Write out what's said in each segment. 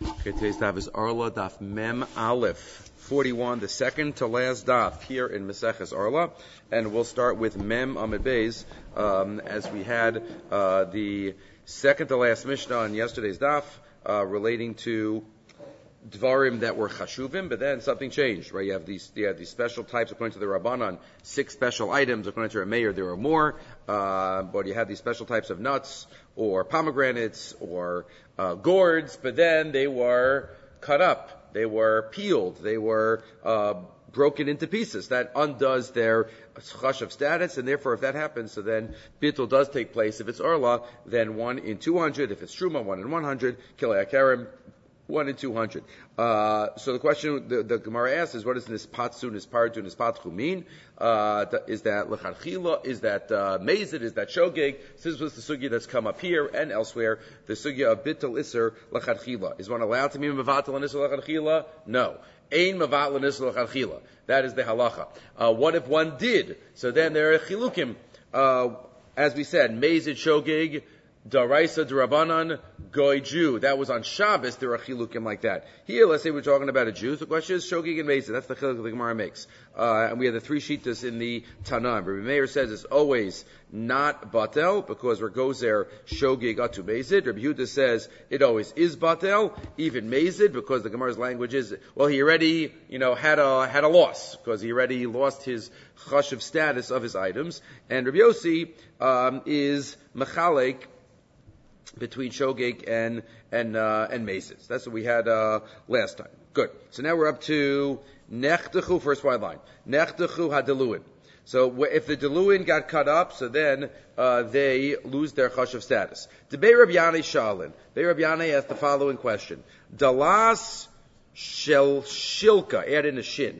Okay, today's daf is Arla, daf Mem Aleph 41, the second to last daf here in Maseches Arla, and we'll start with Mem Amid Beis, as we had the second to last Mishnah on yesterday's daf relating to Dvarim that were chashuvim, but then something changed, right? You have these special types according to the Rabbanan, 6 special items. According to Rameir, there are more, but you have these special types of nuts, or pomegranates, or gourds, but then they were cut up, they were peeled, they were broken into pieces. That undoes their chashuv status, and therefore if that happens, so then bittul does take place. If it's Arla, then 1 in 200. If it's Truma, 1 in 100. Kilei Akarim, 1 in 200. So the question the Gemara asks is, what does nispatsu, nispartu, nispatchu mean? Is that lechanchila? Is that mazid? Is that shogeg? This was the sugya that's come up here and elsewhere. The sugya of bittul iser lechanchila. Is one allowed to be mevatel and iser lechanchila? No. Ein mevatel and iser lechanchila. That is the halacha. What if one did? So then there are chilukim. As we said, mazid, shogeg, Daraisa Darabanan Goy Jew. That was on Shabbos. There are chilukim like that. Here, let's say we're talking about a Jew. So the question is shogeg and mezid. That's the chiluk the Gemara makes. And we have the 3 shittas in the Tanam. Rabbi Meir says it's always not batel because we're gozer shogeg atu mezid. Rabbi Yehuda says it always is batel, even mezid, because the Gemara's language is, well, he already, had a loss because he already lost his chashuv status of his items. And Rabbi Yossi is mechalek between shogeg and mazid. That's what we had last time. Good. So now we're up to nechtechu, first wide line. Nechtechu hadeluin. So if the deluin got cut up, so then they lose their chashuv status. Debei Rabbi Yanai Shalin. Rabbi Yanai asked the following question: Dalas shel shilka, add in a shin.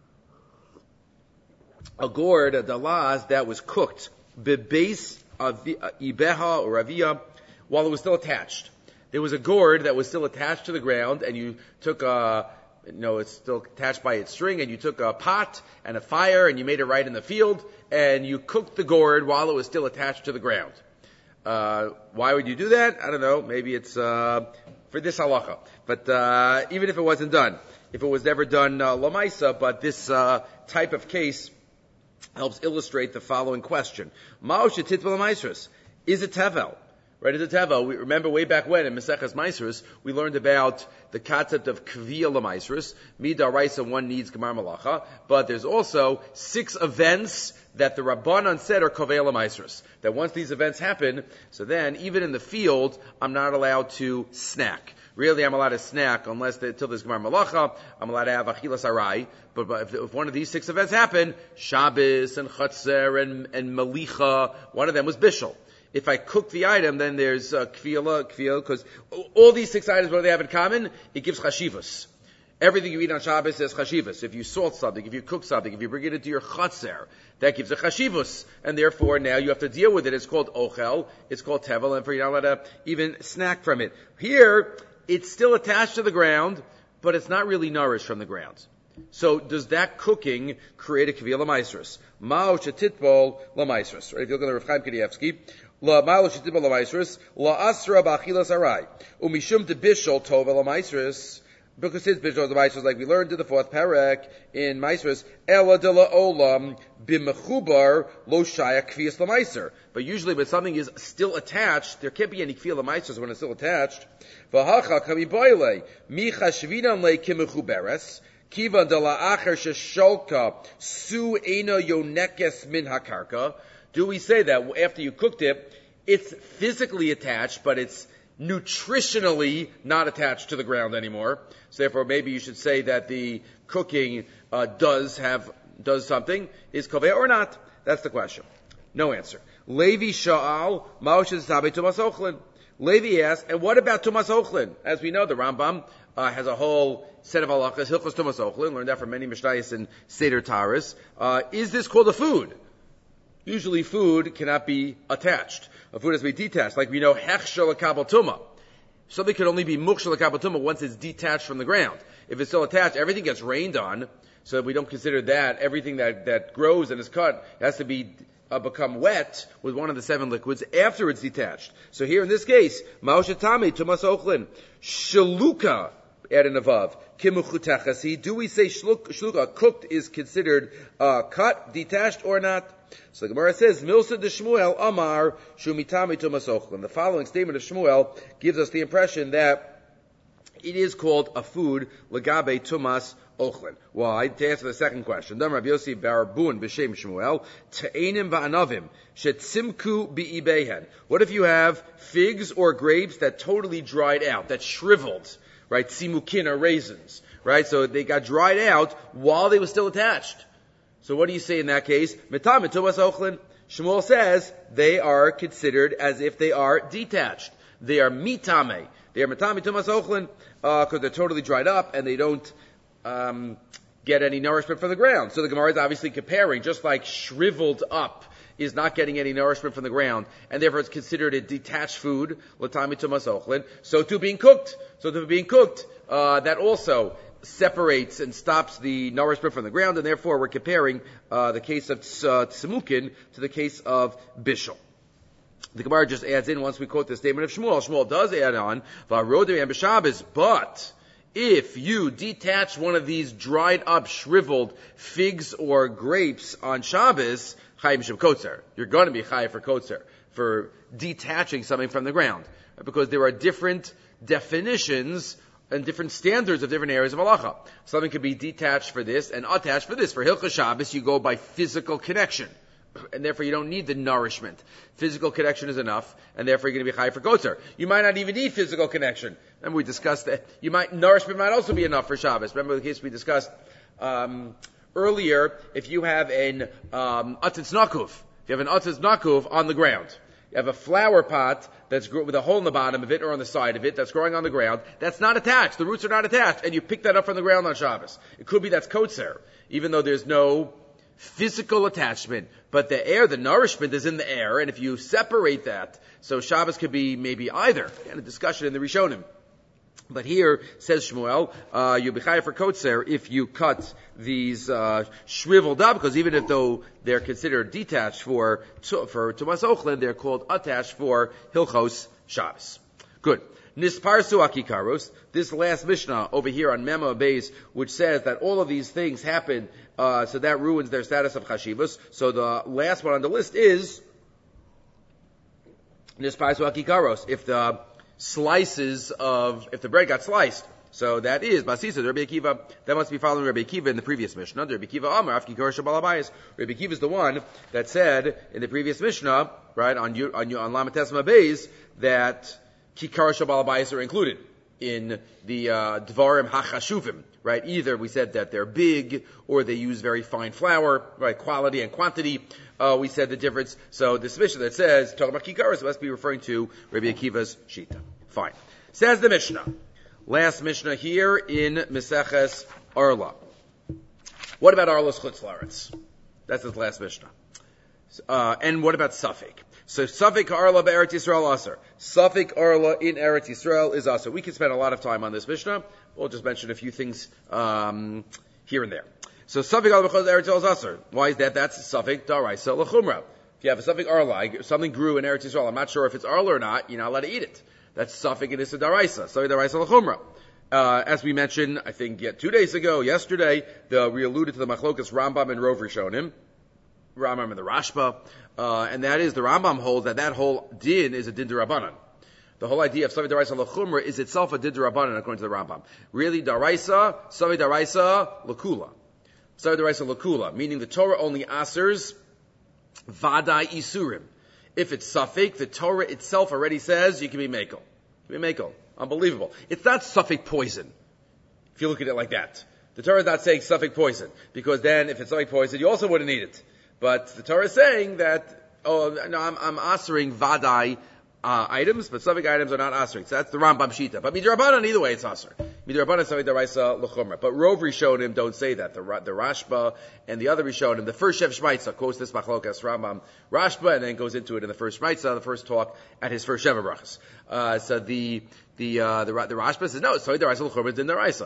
A gourd, a dalas that was cooked bebeis ibeha or avia, while it was still attached. There was a gourd that was still attached to the ground, and you took it's still attached by its string, and you took a pot and a fire, and you made it right in the field, and you cooked the gourd while it was still attached to the ground. Why would you do that? I don't know. Maybe it's for this halacha. But even if it wasn't done, if it was never done lamaisa, but this type of case helps illustrate the following question. Ma'oshe titvel lamaisrus. Is it tevel? Right, as a tevel, we remember way back when in Maseches Maisrus, we learned about the concept of kviyah l'maisrus. Midaraisa, one needs gemar malacha, but there's also 6 events that the Rabbanan said are kovei l'maisrus. That once these events happen, so then even in the field, I'm not allowed to snack. Really, I'm allowed to snack until there's gemar malacha. I'm allowed to have achilas arai. But if one of these 6 events happen, Shabbos and Chatzer and Malicha, one of them was Bishul. If I cook the item, then there's kfiyah, because all these 6 items, what do they have in common? It gives chashivas. Everything you eat on Shabbos has chashivas. If you salt something, if you cook something, if you bring it into your chatzer, that gives a chashivus. And therefore, now you have to deal with it. It's called ochel, it's called tevel, and you're not allowed to even snack from it. Here, it's still attached to the ground, but it's not really nourished from the ground. So does that cooking create a kviyah l'maisrus? Ma'o shetitbol l'maisrus. Right? If you look at the Rav Chaim Kanievsky, La malo shetibel l'maisrus, la asra b'achilas arai, umishum de bishol tova l'maisrus, because his bishol l'maisrus, like we learned in the 4th parak in Maisrus, ela de la olam b'mechubar lo shaya kviyas l'maiser. But usually when something is still attached, there can't be any kviyah l'maisrus when it's still attached. V'hacha kami boile, mi chashvinan le kimechuberes, kivan de la acher shesholka su eno yonekes min hakarka. Do we say that after you cooked it, it's physically attached, but it's nutritionally not attached to the ground anymore? So therefore, maybe you should say that the cooking does something. Is koveh or not? That's the question. No answer. Levi sha'al ma'oshes tabe tumas ochlin. Levi asked, and what about tumas ochlin? As we know, the Rambam has a whole set of halachas, hilchos tumas ochlin. Learned that from many mishnayos and seder taras. Is this called a food? Usually food cannot be attached. A food has to be detached. Like we know, hechshel kabel tuma. Something can only be mukshel kabel tuma once it's detached from the ground. If it's still attached, everything gets rained on. So we don't consider that. Everything that grows and is cut has to be become wet with one of the 7 liquids after it's detached. So here in this case, Ma'oshetame Tumas Ochlin, Shaluka, add an avav, Kimuchutachasi, do we say shluka, cooked, is considered cut, detached, or not? So the Gemara says, Milsa de Shmuel Amar Shumitame Tumas Ochlin. The following statement of Shmuel gives us the impression that it is called a food, Lagabe Tumas Ochlin. Why? To answer the second question. Dam Rabbi Yossi Barbun B'Shem Shmuel Te'enim Ba'anavim Shetzimku Bi'ibehen. What if you have figs or grapes that totally dried out, that shriveled, right? Simukin or raisins, right? So they got dried out while they were still attached. So what do you say in that case? Mitam Tumas Ochlin. Shmuel says they are considered as if they are detached. They are mitame. They are mitame Tumas Ochlin because they're totally dried up and they don't get any nourishment from the ground. So the Gemara is obviously comparing, just like shriveled up is not getting any nourishment from the ground, and therefore it's considered a detached food, l'tami tumas ochlin, so too being cooked. So to being cooked, that also separates and stops the nourishment from the ground, and therefore we're comparing the case of tsimukin to the case of bishul. The Gemara just adds in, once we quote the statement of Shmuel, Shmuel does add on, v'arodei and b'Shabbos, but if you detach one of these dried up, shriveled figs or grapes on Shabbos, chayim shem kotzer. You're going to be chayiv for kotzer, for detaching something from the ground. Because there are different definitions and different standards of different areas of halacha. Something could be detached for this and attached for this. For Hilchos Shabbos, you go by physical connection. And therefore you don't need the nourishment. Physical connection is enough, and therefore you're going to be chayiv for kotzer. You might not even need physical connection. Remember we discussed that. Nourishment might also be enough for Shabbos. Remember the case we discussed earlier, if you have an atzitz nakuv, on the ground, you have a flower pot that's with a hole in the bottom of it or on the side of it that's growing on the ground, that's not attached, the roots are not attached, and you pick that up from the ground on Shabbos. It could be that's kotzer, even though there's no physical attachment, but the nourishment is in the air, and if you separate that, so Shabbos could be maybe either. Again, a discussion in the Rishonim. But here, says Shmuel, you'll be chayav for kotzer if you cut these shriveled up, because even if though they're considered detached for Tumas Ochlin, they're called attached for Hilchos Shabbos. Good. Nisparsu akikaros, this last Mishnah over here on Mema Beis, which says that all of these things happen, so that ruins their status of chashivos. So the last one on the list is Nisparsu akikaros, if the bread got sliced. So that is, Basisa, Rabbi Akiva, that must be following Rabbi Akiva in the previous Mishnah. Rabbi Akiva Amar, Afki Kor Shabalabayis. Rabbi Akiva is the one that said in the previous Mishnah, right, on Lamates Beis, that Kikar Shabalabayis are included in the Dvarim HaChashuvim, right? Either we said that they're big, or they use very fine flour, right? Quality and quantity. We said the difference. So this Mishnah that says, talking about Kikaros, must be referring to Rabbi Akiva's Shita. Fine. Says the Mishnah. Last Mishnah here in Meseches Arla. What about Arla's Chutz La'aretz? That's his last Mishnah. And what about Safek? So Safek Arla be'Eretz Yisrael Aser. Safek Arla in Eretz Yisrael is Aser. We can spend a lot of time on this Mishnah. We'll just mention a few things here and there. So Safek Arla b'Chol Eretz Yisrael is Aser. Why is that? That's Safek Daraisa L'Chumra. If you have a Safek Arla, something grew in Eretz Yisrael, I'm not sure if it's Arla or not, you're not allowed to eat it. That's Safek and Issa Daraisa. Safek Daraisa L'Chumra. As we mentioned, I think 2 days ago, yesterday, we alluded to the Machlokas Rambam and Rov Rishonim. Rambam and the Rashba, and that is the Rambam holds that whole din is a din d'Rabbanan. The whole idea of Savi Daraisa L'Chumra is itself a din d'Rabbanan according to the Rambam. Really, Daraisa, Savi Daraisa L'Kula. Savi Daraisa L'Kula, meaning the Torah only asers Vadai Isurim. If it's Safek, the Torah itself already says you can be Mekel. You can be Mekel. Unbelievable. It's not Safek poison, if you look at it like that. The Torah is not saying Safek poison, because then if it's Safek poison, you also wouldn't eat it. But the Torah is saying that, I'm asering vadai items, but Safek items are not asering. So that's the Rambam Shita. But Midrabanan, either way, it's aser. Midrabanan Safek Daraisa L'Chumra. But Rov Rishonim don't say that. The Rashba and the other Rishonim, the first Shev Shmaitza quotes this Machlokas Rambam Rashba and then goes into it in the first Shmaitza, the first talk at his first Sheva Brachas. So the Rashba says, no, Safek Daraisa L'Chumra is in Daraisa.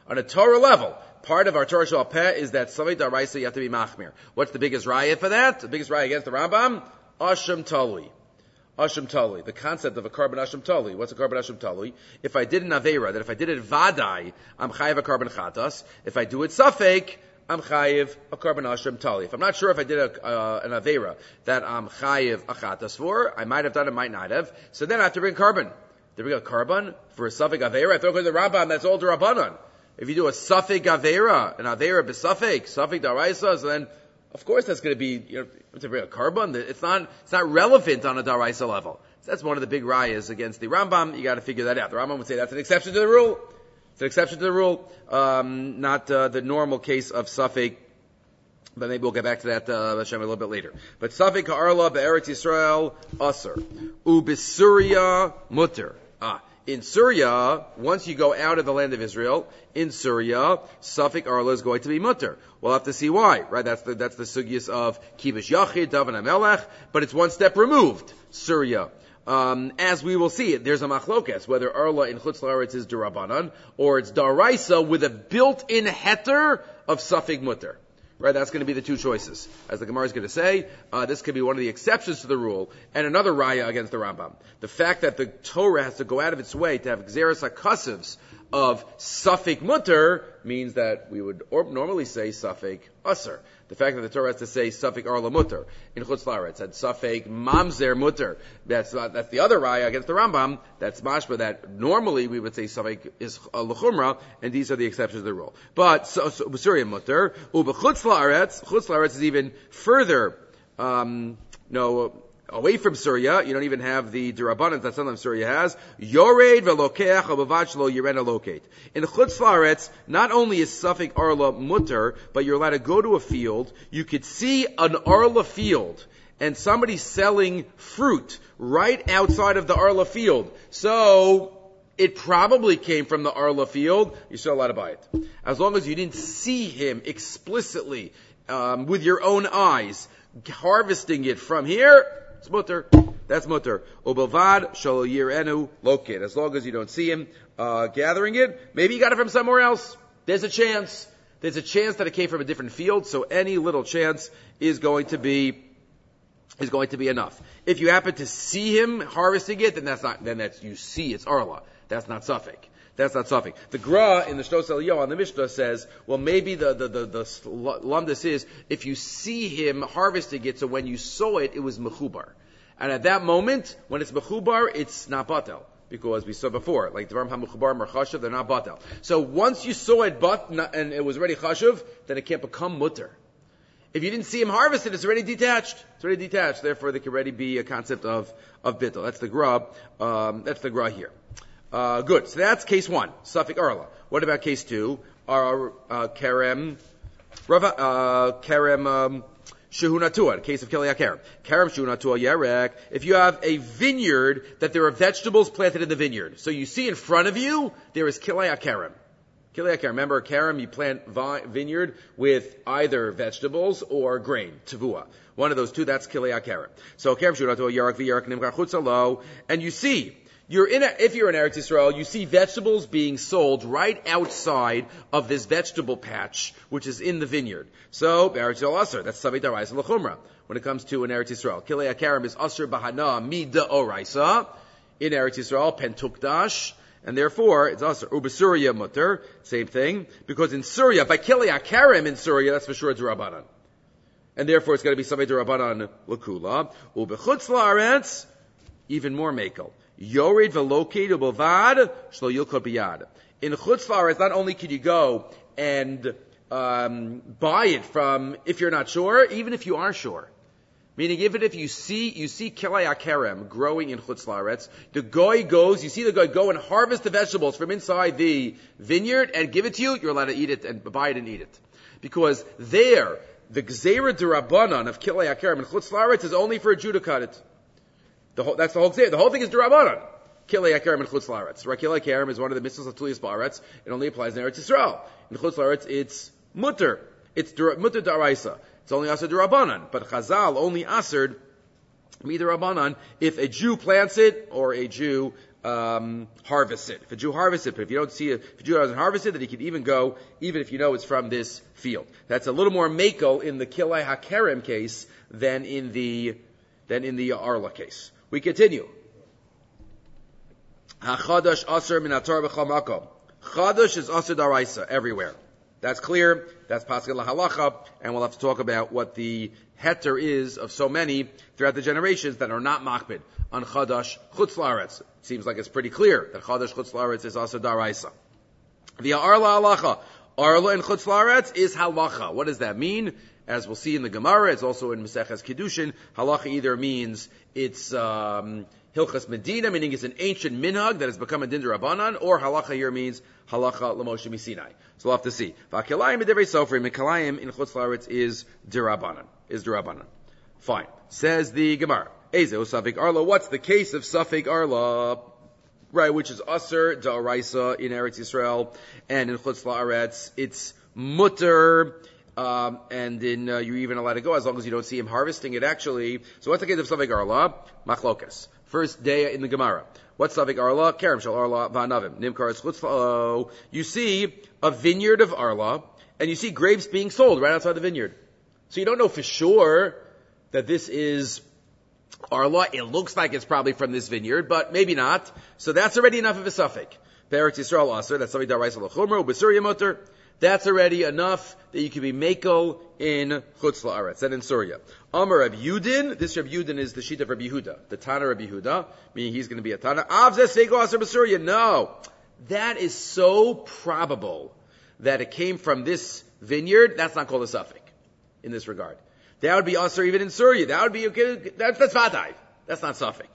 On a Torah level, part of our Torah Shal Peh is that Savik Daraisa you have to be machmir. What's the biggest raya for that? The biggest raya against the Rambam? Asham Talui. Asham Talui. The concept of a carbon Asham Talui. What's a carbon Asham Talui? If I did an Aveira, that if I did it Vadai, I'm chayiv a carbon Chatas. If I do it Safek, I'm chayiv a carbon Asham Talui. If I'm not sure if I did an Aveira that I'm chayiv a Chatas for, I might have done it, might not have. So then I have to bring carbon. To bring a carbon for a Safek Aveira, I throw it to the Rambam, that's all D'Rabbanan. If you do a Safek Aveira, an Aveira b'Safek, Safek Daraisa, so then, of course that's going to be, to bring a carbon. It's not relevant on a Daraisa level. So that's one of the big rayas against the Rambam. You got to figure that out. The Rambam would say that's an exception to the rule. It's an exception to the rule, not the normal case of Safek. But maybe we'll get back to that, Hashem, a little bit later. But Safek Ha'arla be'Eretz Yisrael, Aser. U'b'Surya Mutter. In Syria, once you go out of the land of Israel, in Syria, Safek Arla is going to be mutter. We'll have to see why, right? That's the sugyas of Kibush Yachid, Daven HaMelech, but it's one step removed, Syria. As we will see, there's a machlokes, whether Arla in Chutz La'aretz is Durabanan, or it's Daraisa with a built-in heter of Safek mutter. Right, that's going to be the two choices. As the Gemara is going to say, this could be one of the exceptions to the rule, and another raya against the Rambam. The fact that the Torah has to go out of its way to have Gzeres HaKasivs of Safek Mutter means that we would normally say Safek Aser. The fact that the Torah has to say Safek Arla Mutter in Chutz La'aretz and Safek Mamzer Mutter, that's the other raya against the Rambam. That's mashma that normally we would say Safek is L'chumra, and these are the exceptions to the rule. But Syria Mutter, Chutz La'aretz is even further, away from Syria. You don't even have the Durabanan that sometimes Syria has. Yored velokeach abavad shelo yirena locate. In Chutz La'aretz, not only is Safek Arla mutter, but you're allowed to go to a field. You could see an Arla field, and somebody's selling fruit right outside of the Arla field. So, it probably came from the Arla field. You're still allowed to buy it. As long as you didn't see him explicitly, with your own eyes, harvesting it from here, it's mutter. That's mutter. Obelvad shalo yirenu locate. As long as you don't see him gathering it, maybe you got it from somewhere else. There's a chance. There's a chance that it came from a different field. So any little chance is going to be enough. If you happen to see him harvesting it, then you see it's Arla. That's not Safek. That's not Safek. The Gra in the Shtos Eliyahu on the Mishnah says, well, maybe the lumdus is, if you see him harvesting it, so when you saw it, it was mechubar. And at that moment, when it's mechubar, it's not batel. Because we saw before, like Dvarim HaMechubar Merchashav, they're not batel. So once you saw it and it was already chashav, then it can't become mutter. If you didn't see him harvested, it's already detached. It's already detached. Therefore, there can already be a concept of bittul. That's the Gra. That's the Gra here. Good. So that's case one, Safek Arla. What about case two? Kerem Shehunatua, the case of Kilei HaKerem. Kerem Shehunatua Yerek. If you have a vineyard that there are vegetables planted in the vineyard, so you see in front of you, there is Kilei HaKerem. Kilei HaKerem. Remember, Kerem, you plant vineyard with either vegetables or grain, tavua. One of those two, that's Kilei HaKerem. So Kerem Shehunatua Yerek v'Yerek Nimkar Chutza Lo, and you see, if you're in Eretz Yisrael, you see vegetables being sold right outside of this vegetable patch, which is in the vineyard. So, Eretz Yisrael Aser, that's Savek Daraisa L'chumra. When it comes to an Eretz Yisrael, Kilei HaKerem is Aser Bahana Mida Oraisa. In Eretz Yisrael, Pentukdash, and therefore, it's Aser. Ubesuria Mutter, same thing, because in Syria, by Kilei HaKerem in Syria, that's for sure it's Rabbanan. And therefore, it's going to be Savek Darabanan L'kula. Ubechutz La'aretz, even more makel. Yored veloked ubavad shlo yilkod biyad. In Chutz La'aretz, not only can you go and buy it from, if you're not sure, even if you are sure. Meaning, even if you see Kilei HaKerem growing in Chutz La'aretz, you see the guy go and harvest the vegetables from inside the vineyard and give it to you, you're allowed to eat it and buy it and eat it. Because there, the Gzeira D'Rabbanan of Kilei HaKerem in Chutz La'aretz is only for a Jew to cut it. That's the whole thing. The whole thing is D'Rabbanan. Kilei HaKerem and Chutz La'aretz. Right? Kilei HaKerem is one of the mitzvahs of Tuliyas Ba'aretz. It only applies in Eretz Yisrael. In Chutz La'aretz, it's mutter. It's mutter daraisa. It's only aser D'Rabbanan. But Chazal only asered D'Rabbanan if a Jew plants it or a Jew harvest it. If a Jew harvests it, but if a Jew doesn't harvest it, then he can even go, even if you know it's from this field. That's a little more makel in the Kilei HaKerem case than in the Arla case. We continue. HaChadash Aser min haTorah b'chol makom. Chadash is Aser Daraisa everywhere. That's clear. That's Paschal Halacha, and we'll have to talk about what the heter is of so many throughout the generations that are not makbid on Chadash Chutz La'aretz. Seems like it's pretty clear that Chadash Chutz La'aretz is Aser Daraisa. The Arla Halacha. Arla and Chutz La'aretz is Halacha. What does that mean? As we'll see in the Gemara, it's also in Maseches Kiddushin. Halacha either means it's Hilchas Medina, meaning it's an ancient minhag that has become a din d'Rabbanan, or halacha here means halacha l'Moshe Misinai. So we'll have to see. V'akilayim b'divrei sofrim, mikalayim in chutz la'aretz is d'Rabbanan. Fine. Says the Gemara. Eze usafik arla. What's the case of safik arla? Right, which is aser da'araisa in Eretz Yisrael, and in chutz la'aretz it's mutter. And in you're even allowed to go as long as you don't see him harvesting it actually. So what's the case of Savik Arla? Machlokas. First day in the Gemara. What's Savik Arla? Kerem shel Arla va'anavim. Nimkar es. You see a vineyard of Arla, and you see grapes being sold right outside the vineyard. So you don't know for sure that this is Arla. It looks like it's probably from this vineyard, but maybe not. So that's already enough of a suffix. Be'eretz Yisrael aser. That's Savik Daraisa l'chumra. U'b'surya muter. That's already enough that you can be makel in Chutz La'aretz and in Surya. Amar Rabbi Yudin, this Rabbi Yudin is the sheet of Rabbi Yehuda, the Tana Rabbi Yehuda, meaning he's going to be a Tana. Avzeh Sego Aser B'Surya. No. That is so probable that it came from this vineyard, that's not called a suffix in this regard. That would be Aser even in Surya. That would be, okay, that's Vadai. That's not suffix.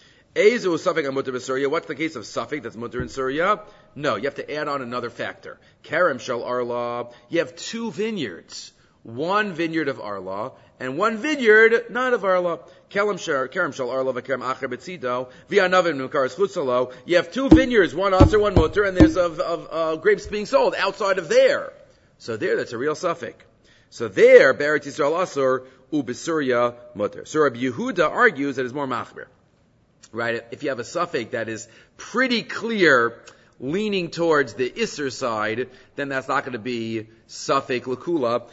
Ezu suffix on mutter b'Surya. What's the case of suffix that's mutter in Surya? No, you have to add on another factor. Kerem shel Arla. You have two vineyards. One vineyard of Arla, and one vineyard not of Arla. Kerem shel Arla v'kerem acher betzido. V'anavim nukaras chutzalo. You have two vineyards, one aser, one mutter, and there's of grapes being sold outside of there. So there, that's a real suffix. So there, Be'eretz Yisrael aser, u'b'Surya mutter. So Rabbi Yehuda argues that it's more machmir. Right? If you have a suffix that is pretty clear, leaning towards the Isser side, then that's not going to be suffix Lakula,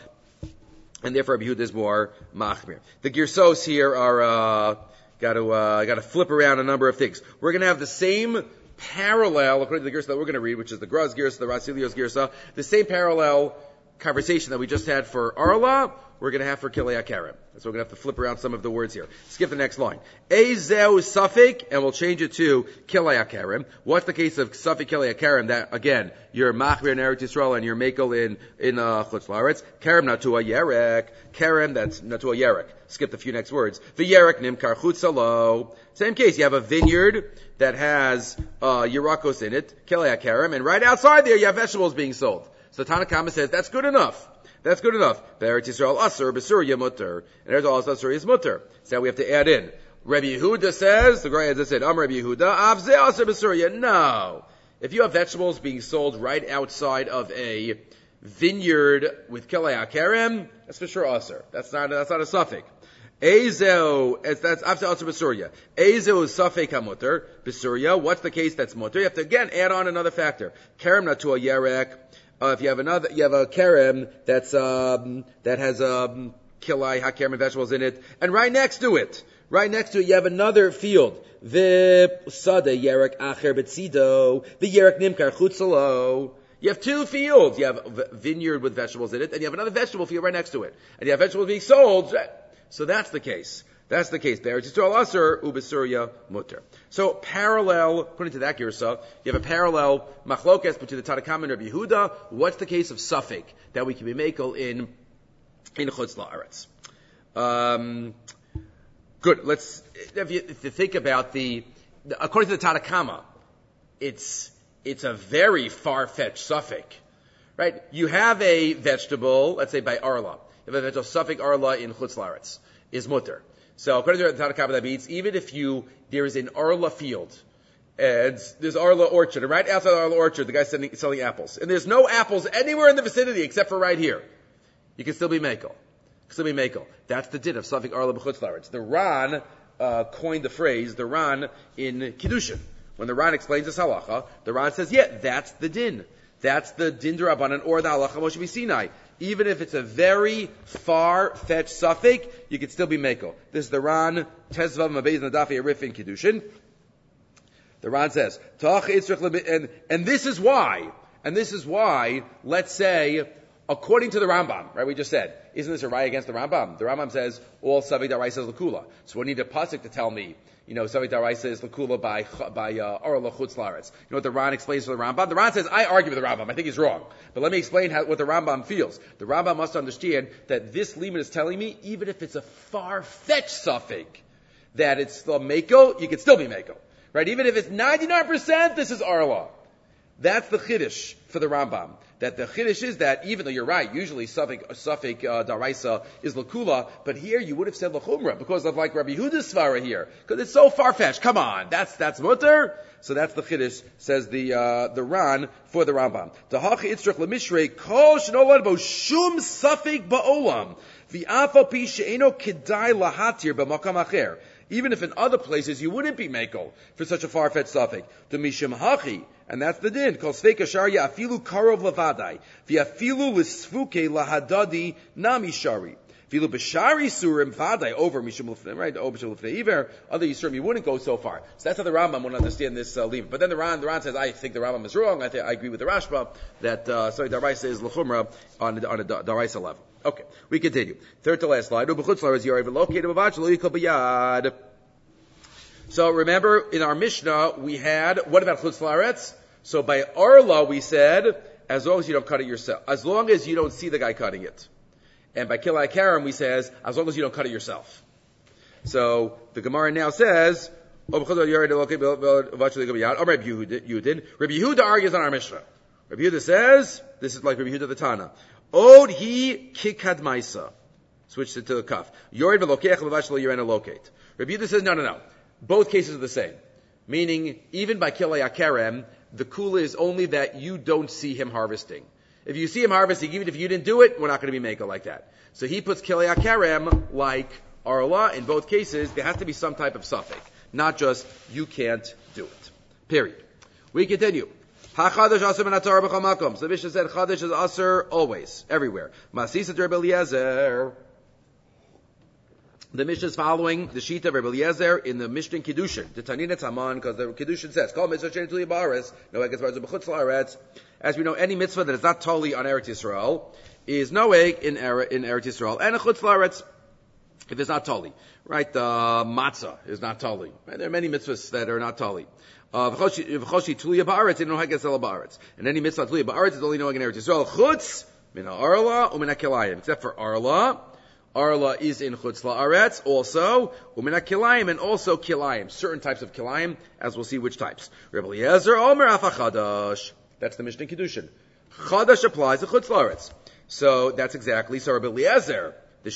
and therefore Rabbi Yehuda is more machmir. The Girsos here are, got to flip around a number of things. We're going to have the same parallel, according to the Girsa that we're going to read, which is the Graz Girsa, the Rasilios Girsa, the same parallel conversation that we just had for Arla, we're going to have for Kilei HaKerem. So we're going to have to flip around some of the words here. Skip the next line. Ezeu suffix, and we'll change it to Kilei HaKerem. What's the case of suffix Kilei HaKerem? That, again, you're machmir in Eretz Yisrael and you're makel in Chutz La'aretz. Kerem natua yerek. Kerem, that's natua yerek. Skip the few next words. The yerek nimkar chutzalo. Same case. You have a vineyard that has yerakos in it, Kilei HaKerem, and right outside there you have vegetables being sold. So Tanna Kama says, that's good enough. That's good enough. Be'eretz Yisrael aser, b'Surya mutter. And there's also Surya is mutter. So we have to add in. Rabbi Yehuda says, the Gemara as I said, Rabbi Yehuda, avzeh aser b'Surya. No. If you have vegetables being sold right outside of a vineyard with Kilei HaKerem, that's for sure aser. That's not a suffix. Ezeu, that's avzeh aser b'Surya. Ezeu is suffix hamutter, b'Surya. What's the case that's mutter? You have to again add on another factor. Kerem natua yerek. If you have a kerem that's that has Kilei HaKerem vegetables in it, and right next to it, you have another field. The sada yerek acher betzido, the yerek nimkar chutzalo. You have two fields. You have a vineyard with vegetables in it, and you have another vegetable field right next to it, and you have vegetables being sold. So that's the case. That's the case. Be'eretz Yisrael aser u'b'Surya mutter. So parallel, according to that girsa, you have a parallel machlokes between the Tanna Kama and Rabbi Yehuda. What's the case of suffix that we can be makel in Chutz La'aretz? Good. Let's if you think about according to the Tanna Kama, it's a very far-fetched suffix, right? You have a vegetable, let's say by Arla. You have a vegetable suffix Arla in Chutz La'aretz is mutter. So according to the Tanna Kama, that means even if there is an Arla field, and there's Arla orchard, and right outside the Arla orchard, the guy's selling apples, and there's no apples anywhere in the vicinity except for right here, you can still be makel. That's the din of suffix Arla b'chutz la'aretz. The Ran coined the phrase, the Ran in Kiddushin, When the Ran explains this halacha, the Ran says, yeah, that's the din. That's the din d'Rabbanan or the halacha Moshe Sinai. Even if it's a very far-fetched suffix, you could still be meko. This is the Ran, Tezvav Mabez Nadafi Arif in Kiddushin. The Ran says, and this is why, let's say, according to the Rambam, right, we just said, isn't this a raya against the Rambam? The Rambam says, all Savik Daraisa is Lakula. So we need a pasuk to tell me, Savik Daraisa is Lakula by Orla Chutz Laretz. You know what the Ran explains to the Rambam? The Ran says, I argue with the Rambam. I think he's wrong. But let me explain what the Rambam feels. The Rambam must understand that this limit is telling me, even if it's a far-fetched suffix, that it's the Mako, you could still be Mako. Right? Even if it's 99%, this is Orla. That's the Chiddush for the Rambam. That the Chiddush is that even though you're right, usually Suffolk Daraisa is Lakula, but here you would have said Lachumra because of like Rabbi Yehuda's Svara here. Because it's so far-fetched. Come on, that's mutter. So that's the Chiddush, says the Ran for the Rambam. Tahachi Itzrach Lemishrei Kol Shnolad Bo Shum Suffolk Ba'olam V'Afal Pi She'eno Kedai Lahatir B'Makam Acher. Even if in other places you wouldn't be Mako for such a far-fetched suffix. The Mishim Hachi, and that's the din. Called Sveika Sharia Afilu Karov Lavadai. V'Afilu L'Sfuke Lahadadi Nami Shari. Filu B'Shari Surim Vadai over Mishim L'Fnei, right? Over Mishim L'Fnei Iver. Other Yisurim, you wouldn't go so far. So that's how the Rambam would understand this limit. But then the Ran says, I think the Rambam is wrong. I agree with the Rashba that, Daraisa is L'Chumra on a Daraisa level. Okay, we continue. Third to last slide. So remember, in our Mishnah, we had, what about Chutz La'aretz? So by Arla, we said, as long as you don't cut it yourself. As long as you don't see the guy cutting it. And by Kilai Karam, we says, as long as you don't cut it yourself. So the Gemara now says, Rabbi Yehuda argues on our Mishnah. Rabbi Yehuda says, this is like Rabbi Yehuda the Tana. Od hi kikad maisa. Switched it to the kaf. Yored v'lokeach v'vash lo yorena locate. Rabbi Yehuda says, no. Both cases are the same. Meaning, even by kilei akarem, the kula is only that you don't see him harvesting. If you see him harvesting, even if you didn't do it, we're not going to be meko like that. So he puts kilei akarem like arla. In both cases, there has to be some type of suffix. Not just, you can't do it. Period. We continue. Ha-chadash aser min ha-Torah b'chol makom. So the Mishnah said chadash is aser always, everywhere. Masisa Rabbi Eliezer. The Mishnah is following the Shita of Rabbi Eliezer in the Mishnah Kiddushin. The Tanina Taman, because the Kiddushin says, Kol mitzvah she'en tuli ba'aretz, noeg es b'aretz b'chutz la'aretz. As we know, any mitzvah that is not totally on Eretz Yisrael is noeg in Eretz Yisrael, and a chutz la'aretz if it's not totally. Right? Matzah is not totally. Right? There are many mitzvahs that are not totally. V'choshi tuliya ba'aretz, and noeg es ela ba'aretz. And any mitzvah tuliya ba'aretz is only noeg in Eretz Yisrael. Chutz, min ha'arla, u'min ha'kilayim. Except for arla. Arla is in Chutz La'aretz also, Umina Kilayim, and also Kilayim. Certain types of Kilayim, as we'll see which types. Rabbi Eliezer, Omer Afa Chadash. That's the Mishnah Kiddushin. Chadash applies to Chutz La'aretz. So that's exactly, so Rabbi Eliezer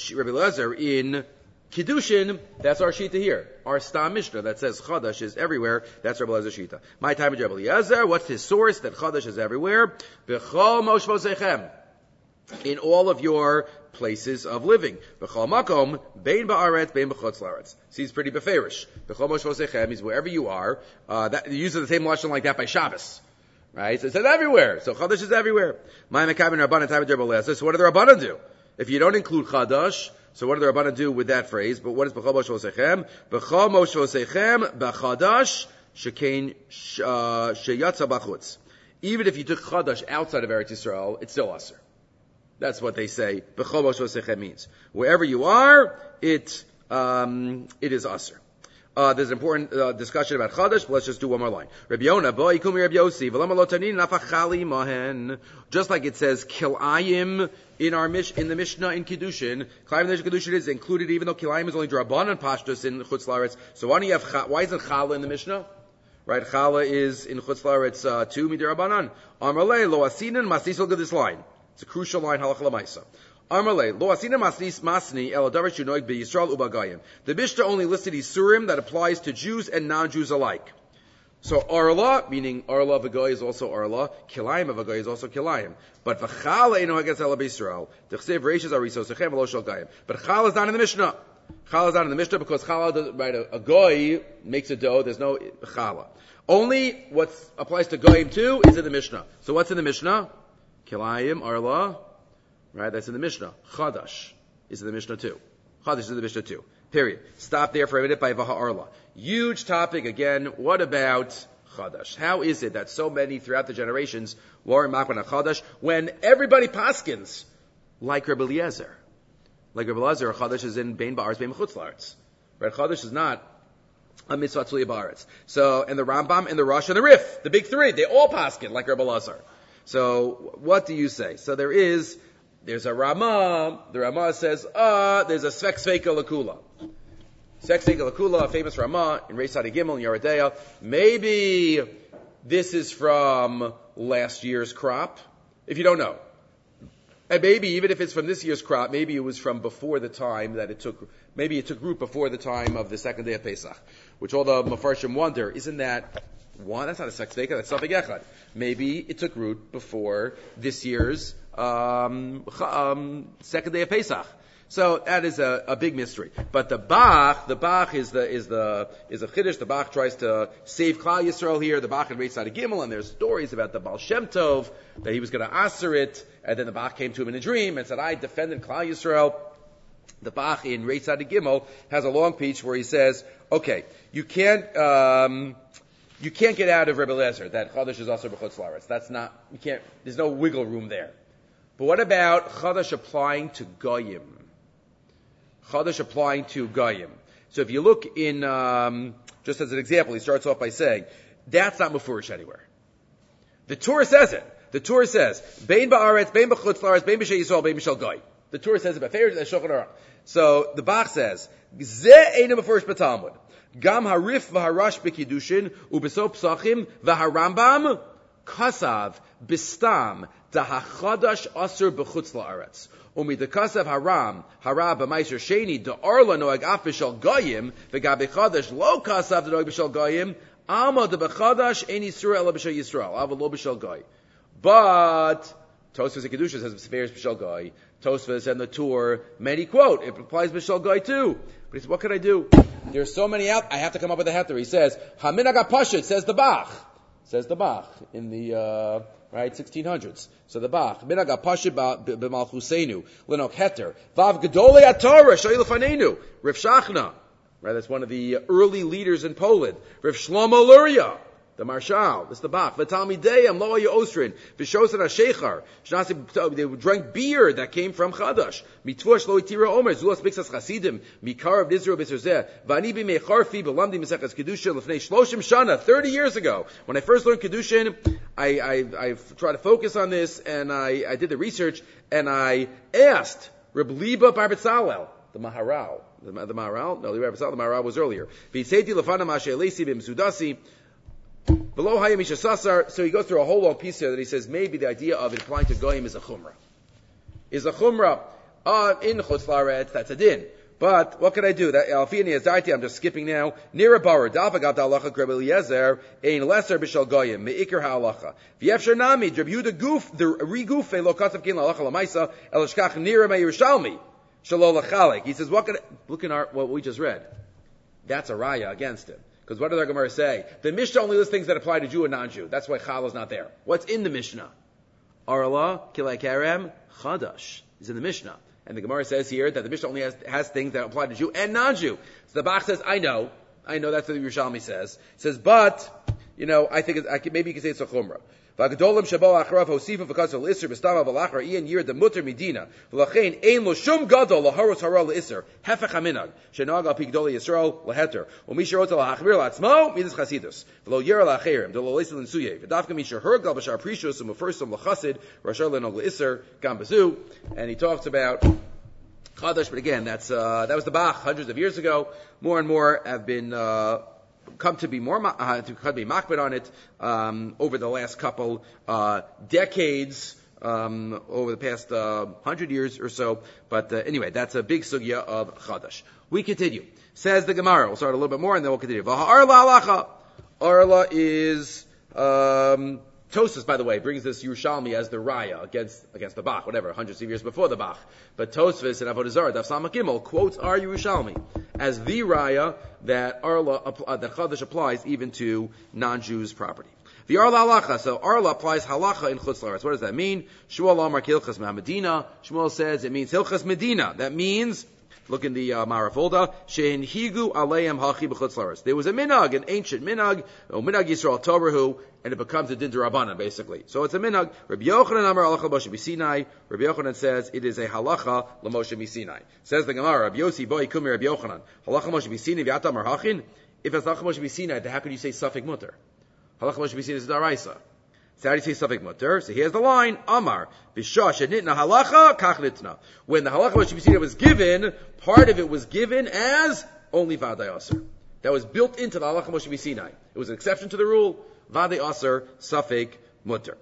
in Kiddushin, that's our Shita here. Our Stam Mishnah that says Chadash is everywhere, that's Rabbi Eliezer Shita. My time is Rabbi Eliezer, what's his source that Chadash is everywhere? B'chol moshvosechem. In all of your places of living. B'chol makom, bein ba'aretz, bein b'chutz la'aretz. Seems pretty beferish. B'chol moshvosechem means wherever you are. That uses the same lashon like that by Shabbos, right? So it says everywhere. So chadash is everywhere. So what do the Rabbanan do? If you don't include chadash, so what do the Rabbanan do with that phrase? But what is b'chol moshvosechem? B'chol moshvosechem b'chadash shekein sheyatza b'chutz. Even if you took chadash outside of Eretz Yisrael, it's still aser. That's what they say. B'chol moshvosechem means wherever you are, it is aser. There's an important discussion about chadash, but let's just do one more line. Rabbi Yonah, bo ikumi Rabbi Yossi, v'lama lo tanin nafachali mahen. Just like it says kilayim in the Mishnah in Kiddushin, kilayim in the Kiddushin is included, even though kilayim is only drabanan pashtus in Chutz La'aretz. So why isn't chala in the Mishnah? Right, chala is in Chutz La'aretz too midirabanan. Amarle lo asinan masis. Look at this line. It's a crucial line, halacha l'maisa. Amarle, lo asina masni el adavar shunoig b'Yisrael ubagayim. The Mishnah only listed Isurim that applies to Jews and non-Jews alike. So Arla, meaning Arla of a guy is also Arla, Kilayim of a guy is also Kilayim. But v'chala eno hagetz el b'Yisrael. T'chsev reishes ariso sechem v'lo shel gayim. But chala is not in the Mishnah. Challah is not in the Mishnah because challah, right, a goy makes a dough. There's no challah. Only what applies to goyim too is in the Mishnah. So what's in the Mishnah? Kilayim, arla, right? That's in the Mishnah. Chadash is in the Mishnah too. Chadash is in the Mishnah too. Period. Stop there for a minute by Vaha Arla. Huge topic again. What about Chadash? How is it that so many throughout the generations were makban on Chadash when everybody paskins like Rebbe Eliezer? Like Rebbe Eliezer, Chadash is in Bein Ba'aretz, Bein B'chutz La'aretz. Right? Chadash is not a mitzvah tzliya ba'aretz. So, and the Rambam and the Rosh and the Rif, the big three, they all paskin like Rebbe Eliezer. So, what do you say? So there's a Ramah. The Ramah says, there's a Svek Sveika Lakula. Svek Sveika Lakula, a famous Ramah in Reis Hadi Gimel in Yeridea. Maybe this is from last year's crop, if you don't know. And maybe even if it's from this year's crop, maybe it was from before the time that it took, maybe it took root before the time of the second day of Pesach, which all the Mefarshim wonder, isn't that one? That's not a Svek Sveika, that's something echad. Maybe it took root before this year's second day of Pesach. So that is a big mystery. But the Bach is a chiddush. The Bach tries to save Klal Yisrael here. The Bach in Reis Hadi Gimel, and there's stories about the Baal Shem Tov that he was going to aser it, and then the Bach came to him in a dream and said, "I defended Klal Yisrael." The Bach in Reis Hadi Gimel has a long speech where he says, "Okay, you can't get out of Rebbe Eliezer that Chadash is also b'chutz la'aretz. That's not, you can't, there's no wiggle room there. But what about Chadash applying to Goyim? Chadash applying to Goyim. So if you look in, just as an example, he starts off by saying, that's not mufurish anywhere. The Torah says it. The Torah says, Bein ba'aretz, bein b'chutz la'aretz, bein b'shei Yisrael, bein b'shel Goy. The Torah says it by Feir, the Shulchan Aruch. So the Bach says, Zeh eina mufurish b'Talmud. Gam harif v'harash b'kiddushin u'b'sop psachim v'harambam kasav b'stam da'hachadash asur b'chutz la'aretz. Umidakasav haram hara b'maiser sheni da'arla noag af b'shal goyim v'gabe chadash lo kasav noag b'shal goyim alma da'b'chadash ein yisrael ela b'shal yisrael ava lo b'shal goy. But Tosfos and Kedusha says Sefer b'shal goy. Tosfos and the Tur, many quote, it applies b'shal goy too. But he says, what can I do? There's so many out, I have to come up with a heter. He says, Haminaga Pashit, says the Bach. Says the Bach in the, right, 1600s. So the Bach, Haminaga Pashit b'malchuseinu, Lenok heter. Vav Gedolei Atorah, Shoy Lefanenu, Rav Shachna. Right, that's one of the early leaders in Poland. Rav Shlomo Luria. The Marshal, this is the Bach. V'talmideyam lo hayu osrin v'shosan hasheichar. They drank beer that came from Chadash. Mitvush lo itira omer zulas bixas chasidim mikarav nizru b'serzeh v'ani b'mei charfi b'lamdi mesechas kedushin lefnei shloshim shana 30 years ago. When I first learned kedushin, I tried to focus on this and I did the research and I asked Reb Liba Bar Betzalel, the Maharal, the Maharal, no, the Bar Betzalel, the Maharal was earlier. V'yiseiti lefana ma'ashe'elesi b'msudasi. Below Hayim Isha Sasar, so he goes through a whole long piece here that he says maybe the idea of it applying to Goyim is a chumrah. Is a chumrah. In Chutz La'aretz, that's a din. But what can I do? That Alfini Azarti, I'm just skipping now. Nira Bar, Dalpagav Dalacha Rebbe Eliezer, Ein Lesser Bishal Goyim, Me'ikr Ha'alacha. V'yefsher Nami, Dreb Yehuda Guf, the Reguf, Lo Kasav Kin La'alacha Lamaisa, Elashkach Nira Me'yerushalmi, Shalol Lachalik. He says, look in what we just read. That's a raya against him. Because what did our Gemara say? The Mishnah only lists things that apply to Jew and non-Jew. That's why Challah is not there. What's in the Mishnah? Arla, Kilei Karem, Chadash is in the Mishnah. And the Gemara says here that the Mishnah only has things that apply to Jew and non-Jew. So the Bach says, I know that's what the Yerushalmi says. He says, but, I think maybe you can say it's a Chumrah. V'agadolim shabo acharav hosifa v'kaz l'isser b'stama v'lachar iyan yir the mutter medina v'lachein ein lo shum gadol laharos hara l'isser hefech haminag shenag al pi gdoli Yisrael laheter u'mishar ota lahachmir la'atzmo midas chasidus v'lo yir la'acherim dolo leisel l'nsuye v'davka mishar hergal b'shar prishus u'mufursim l'chasid rashar l'nog l'isser gam bezu. And he talks about Chadash, but again, that was the Bach hundreds of years ago. More and more have been come to be makbid on it over the last couple decades, over the past 100 years or so. But anyway, that's a big sugya of Chadash. We continue. Says the Gemara. We'll start a little bit more and then we'll continue. Arla halacha. Arla is Tosfos, by the way, brings this Yerushalmi as the Raya against the Bach, whatever, hundreds of years before the Bach. But Tosfos in Avodah Zarah, Daf Samach Gimel, quotes our Yerushalmi as the Raya that that Chadash applies even to non-Jews' property. The Arla halacha. So Arla applies halacha in Chutz La'aretz. What does that mean? Shmuel Amar Hilchas Medina. Shmuel says it means Hilchas Medina. That means, look in the Marafolda, Shein Higu Aleim Hachi B'Chutz La'aretz. There was a minhag, an ancient minhag, minhag Yisrael Tobrahu, and it becomes a din d'Rabbanan basically. So it's a minhag. Rabbi Yochanan Amar halacha Moshe B'Sinai. Rabbi Yochanan says it is a halacha l'Moshe B'Sinai. Says the Gemara, Rabbi Yossi Boi Kumi Rabbi Yochanan. Halacha Moshe B'Sinai v'Yata Amar Hachin. If it's halacha Moshe B'Sinai, then how can you say Safek Mutter? Halacha Moshe B'Sinai is Daraisa. So how do you say Safek Mutter? So here's the line, Amar, B'Shah Shenitna Halacha, Kach Nitna. When the Halacha Moshe B'Sinai was given, part of it was given as only Vadai Aser. That was built into the Halacha Moshe B'Sinai. It was an exception to the rule, Vadai Aser, Safek Mutter.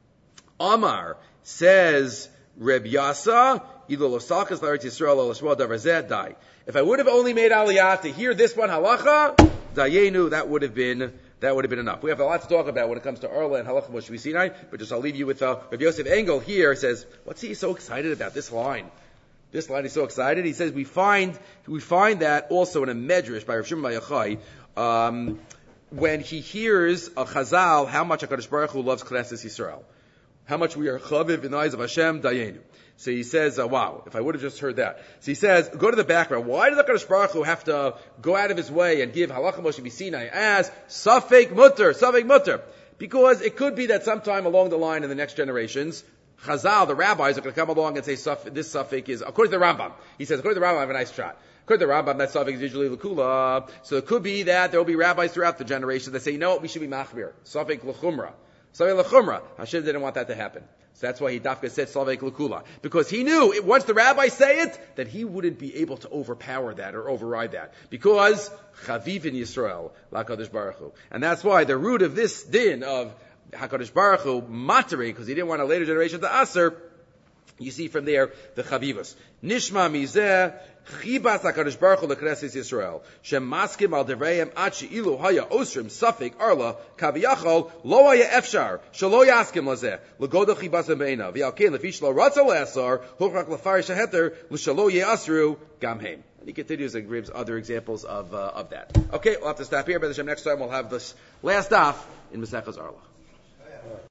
Amar says, Reb Yasa, Ilo Losakas L'Eretz Yisrael L'Shmuel Davar Zeh Dai. If I would have only made Aliyah to hear this one Halacha, Dayenu, that would have been enough. We have a lot to talk about when it comes to Arla and Halacha Moshe B'Sinai, but just I'll leave you with Rav Yosef Engel here says, what's he so excited about this line? This line is so excited. He says we find that also in a Medrash by Rav Shimon Bar Yochai, when he hears a Chazal how much HaKadosh Baruch Hu loves Knesset Yisrael, how much we are chaviv in the eyes of Hashem Dayenu. So he says, wow, if I would have just heard that. So he says, go to the background. Why did the HaKadosh Baruch Hu have to go out of his way and give Halacha Moshe B'Sinai as Safek Mutter? Because it could be that sometime along the line in the next generations, Chazal, the rabbis, are going to come along and say, this Safek is, according to the Rambam. He says, according to the Rambam, I have a nice shot. According to the Rambam, that Safek is usually L'Kula. So it could be that there will be rabbis throughout the generations that say, you know what, we should be Machmir. Safek L'Chumra. Safek L'Chumra. Hashem didn't want that to happen. So that's why he dafka said Slavek L'Kula. Because he knew, once the rabbis say it, that he wouldn't be able to overpower that or override that. Because Chaviv in Yisrael, LaKadosh Baruch Hu. And that's why the root of this din of HaKadosh Baruch Hu, materi, because he didn't want a later generation to Aser, you see from there the Chavivas. Nishma mizeh chibas HaKadosh Baruch Hu l'Knesset Yisrael shem maskim al devreim achi ilu haya osrim safik arla kaviyachol lo haya efshar shelo yaskim lazeh l'goda chibasem beina v'yalkein lefish lo ratza le'asar hochrak lefarish haheter l'shelo ye'asru gamheim. And he continues and gives other examples of that. Okay, we'll have to stop here. But next time we'll have this last daf in Masechas Arla.